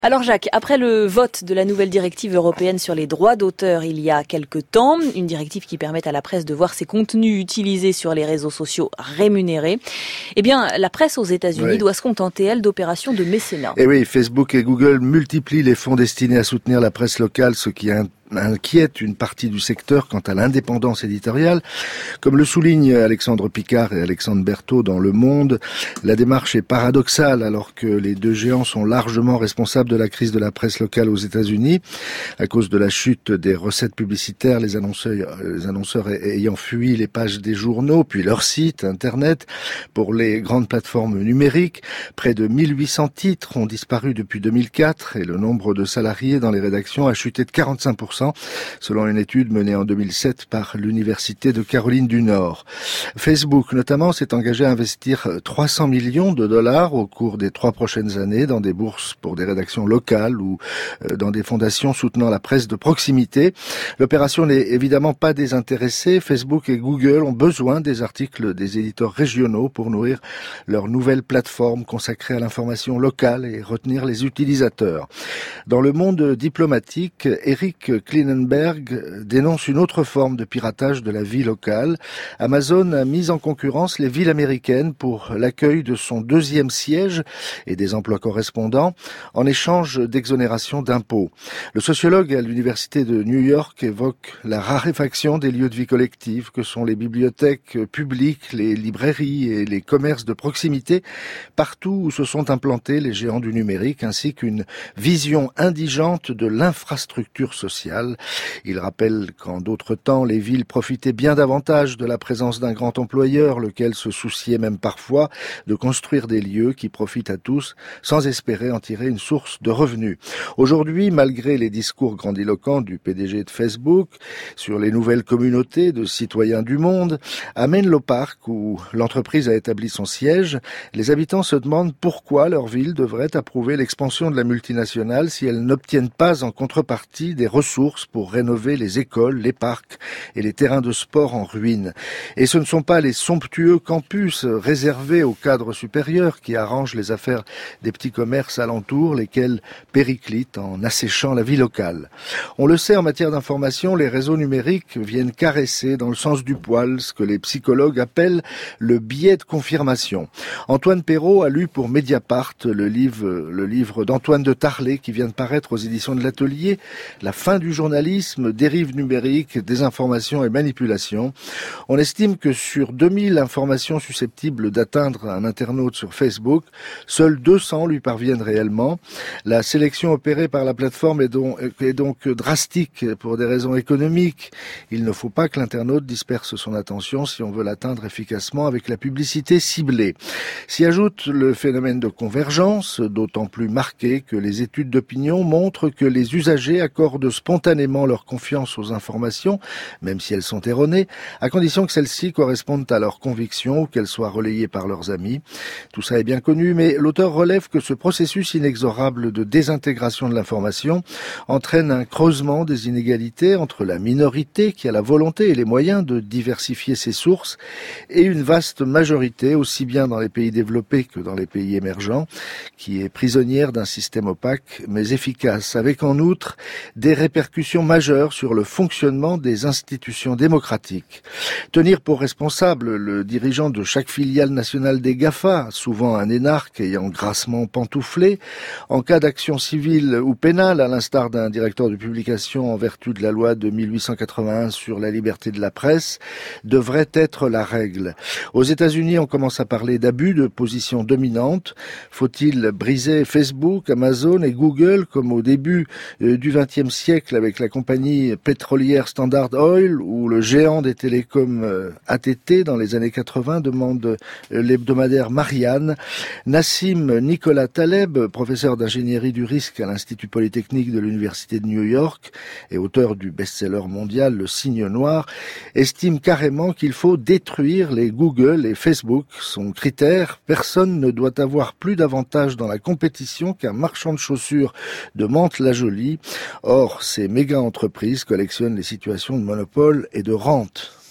Alors Jacques, après le vote de la nouvelle directive européenne sur les droits d'auteur il y a quelque temps, une directive qui permet à la presse de voir ses contenus utilisés sur les réseaux sociaux rémunérés, eh bien la presse aux États-Unis doit se contenter, elle, d'opérations de mécénat. Et oui, Facebook et Google multiplient les fonds destinés à soutenir la presse locale, ce qui inquiète une partie du secteur quant à l'indépendance éditoriale. Comme le soulignent Alexandre Picard et Alexandre Berthaud dans Le Monde, la démarche est paradoxale alors que les deux géants sont largement responsables de la crise de la presse locale aux États-Unis. À cause de la chute des recettes publicitaires, les annonceurs ayant fui les pages des journaux, puis leurs sites internet. Pour les grandes plateformes numériques, près de 1800 titres ont disparu depuis 2004 et le nombre de salariés dans les rédactions a chuté de 45%. Selon une étude menée en 2007 par l'Université de Caroline du Nord. Facebook, notamment, s'est engagé à investir 300 millions de dollars au cours des 3 prochaines années dans des bourses pour des rédactions locales ou dans des fondations soutenant la presse de proximité. L'opération n'est évidemment pas désintéressée. Facebook et Google ont besoin des articles des éditeurs régionaux pour nourrir leur nouvelle plateforme consacrée à l'information locale et retenir les utilisateurs. Dans le monde diplomatique, Eric Klinenberg dénonce une autre forme de piratage de la vie locale. Amazon a mis en concurrence les villes américaines pour l'accueil de son 2e siège et des emplois correspondants en échange d'exonération d'impôts. Le sociologue à l'université de New York évoque la raréfaction des lieux de vie collective que sont les bibliothèques publiques, les librairies et les commerces de proximité, partout où se sont implantés les géants du numérique, ainsi qu'une vision indigente de l'infrastructure sociale. Il rappelle qu'en d'autres temps, les villes profitaient bien davantage de la présence d'un grand employeur, lequel se souciait même parfois de construire des lieux qui profitent à tous, sans espérer en tirer une source de revenus. Aujourd'hui, malgré les discours grandiloquents du PDG de Facebook sur les nouvelles communautés de citoyens du monde, à Menlo Park, où l'entreprise a établi son siège, les habitants se demandent pourquoi leur ville devrait approuver l'expansion de la multinationale si elles n'obtiennent pas en contrepartie des ressources pour rénover les écoles, les parcs et les terrains de sport en ruine. Et ce ne sont pas les somptueux campus réservés aux cadres supérieurs qui arrangent les affaires des petits commerces alentours, lesquels périclitent en asséchant la vie locale. On le sait, en matière d'information, les réseaux numériques viennent caresser dans le sens du poil ce que les psychologues appellent le biais de confirmation. Antoine Perrault a lu pour Mediapart le livre d'Antoine de Tarlé qui vient de paraître aux éditions de l'Atelier, La fin du journalisme, dérive numérique, désinformation et manipulation. On estime que sur 2000 informations susceptibles d'atteindre un internaute sur Facebook, seuls 200 lui parviennent réellement. La sélection opérée par la plateforme est donc drastique pour des raisons économiques. Il ne faut pas que l'internaute disperse son attention si on veut l'atteindre efficacement avec la publicité ciblée. S'y ajoute le phénomène de convergence, d'autant plus marqué que les études d'opinion montrent que les usagers accordent spontanément leur confiance aux informations, même si elles sont erronées, à condition que celles-ci correspondent à leurs convictions ou qu'elles soient relayées par leurs amis. Tout ça est bien connu, mais l'auteur relève que ce processus inexorable de désintégration de l'information entraîne un creusement des inégalités entre la minorité qui a la volonté et les moyens de diversifier ses sources et une vaste majorité, aussi bien dans les pays développés que dans les pays émergents, qui est prisonnière d'un système opaque mais efficace, avec en outre des répercussions majeures sur le fonctionnement des institutions démocratiques. Tenir pour responsable le dirigeant de chaque filiale nationale des GAFA, souvent un énarque ayant grassement pantouflé, en cas d'action civile ou pénale, à l'instar d'un directeur de publication en vertu de la loi de 1881 sur la liberté de la presse, devrait être la règle. Aux États-Unis, on commence à parler d'abus de position dominante. Faut-il briser Facebook, Amazon et Google comme au début du XXe siècle avec la compagnie pétrolière Standard Oil ou le géant des télécoms AT&T dans les années 80, demande l'hebdomadaire Marianne. Nassim Nicolas Taleb, professeur d'ingénierie du risque à l'Institut Polytechnique de l'Université de New York et auteur du best-seller mondial Le Cygne Noir, estime carrément qu'il faut détruire les Google et Facebook. Son critère, personne ne doit avoir plus d'avantage dans la compétition qu'un marchand de chaussures de Mantes-la-Jolie. Or, ces méga-entreprises collectionnent les situations de monopole et de rente.